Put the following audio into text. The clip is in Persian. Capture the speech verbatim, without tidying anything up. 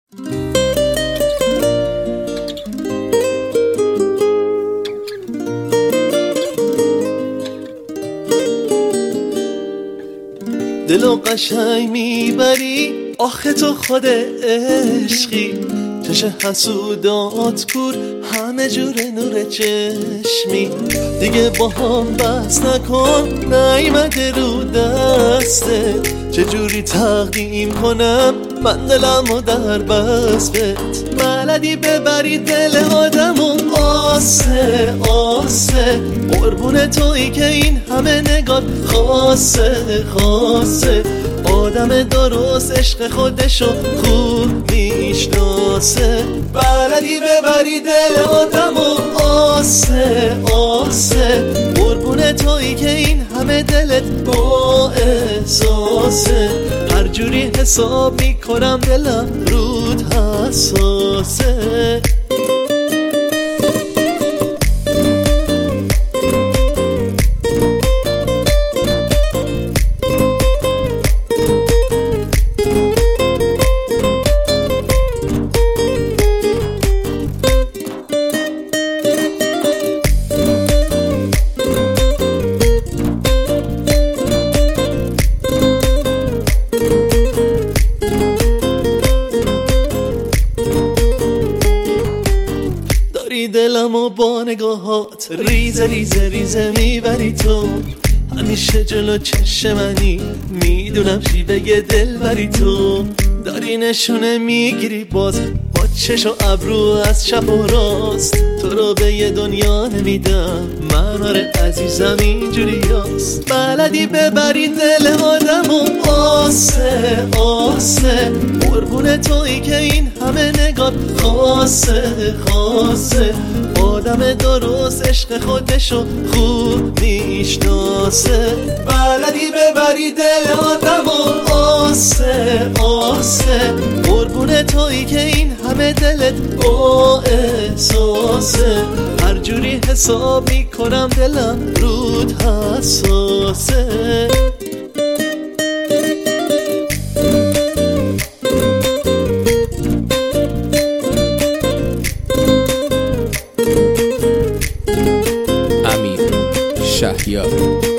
دلو قشنگ میبری آخه تو خود عشقی، چش حسودات کور همه جور نور چشمی. دیگه با هم بس نکن نیمده رو دسته، چجوری تقدیم کنم من دلمو در بستت. بلدی ببری دل آدمو آسه آسه، قربون تویی که این همه نگات خاصه خاصه. آدم درست عشق خودشو خوب میشناسه. بلدی ببری دل آدمو آسه آسه، قربون تویی که این همه دلت با احساسه. هر جوری حساب میکنم دلم رود حساسه. دلمو با نگاهات ریزه ریزه ریزه میبری تو، همیشه جلو چشم منی میدونم شیوه دل بری تو. داری نشونه میگیری باز با چش و ابرو از چپ و راست، تو رو به یه دنیا نمیدم من آره عزیزم اینجوری هست. بلدی ببری دل آدمو آسه آسه، قربون تویی که این همه نگات خاصه خاصه. آدم درست عشق خودشو خوب میشناسه. بلدی ببری دل آدمو آسه آسه، قربون تویی که این همه دلت با احساسه. هر جوری حساب میکنم دلم رود حساسه. امیر شهیار.